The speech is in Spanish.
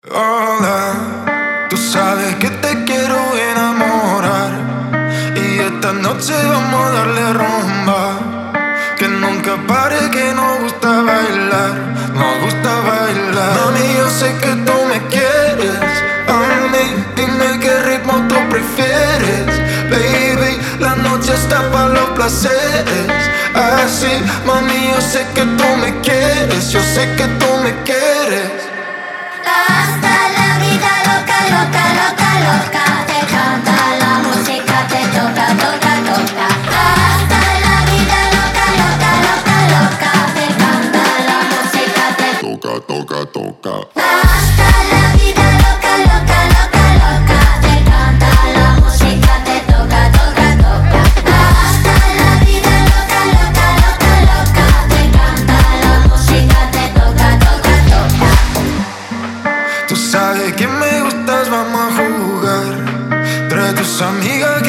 Hola, tú sabes que te quiero enamorar y esta noche vamos a darle rumba. Que nunca pare, que nos gusta bailar, nos gusta bailar. Mami, yo sé que tú me quieres a mí, dime qué ritmo tú prefieres. Baby, la noche está para los placeres. Así, mami, yo sé que tú me quieres, yo sé que tú me quieres. Hasta la vida loca, loca, loca, loca. Te canta la música, te toca, toca, toca. Hasta la vida loca, loca, loca, loca. Te canta la música, te Toca, toca, toca. hasta la vida loca, loca, loca, loca. Te canta la música, te toca, toca, toca. Hasta la vida loca, loca, loca, loca. Te canta la música, te toca, toca, toca. Tú sabes que me gustas, vamos a jugar. Trae tus amigas